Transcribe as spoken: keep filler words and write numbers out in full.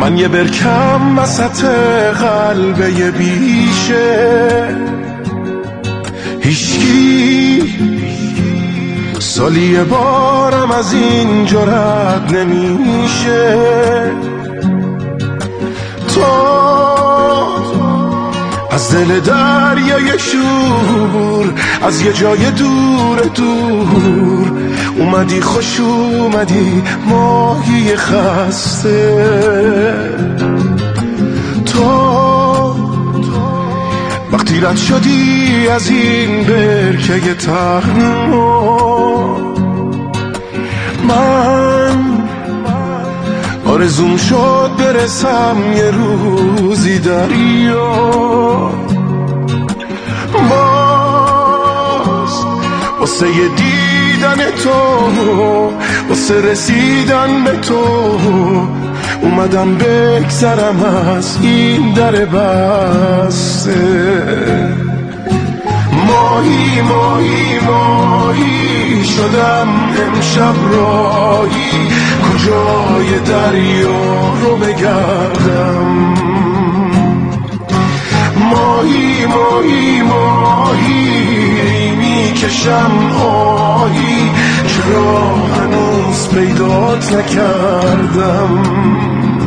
من یه برکم وسط قلب یه بیشه، هیچکی سالی یه بارم از اینجا رد نمیشه. تو از دل دریای شور، از یه جای دور دور اومدی، خوش اومدی ماهی خسته. تو وقتی رد شدی از این برکه تنها، من آرزوم شد برسم یه روزی دریا. باز واسه دیدن تو، واسه رسیدن به تو اومدم بگذرم از این در بسته. ماهی ماهی ماهی شدم امشب راهی، کجای دریا رو بگردم. ماهی ماهی ماهی میکشم آهی، چرا هنوز پیدات نکردم.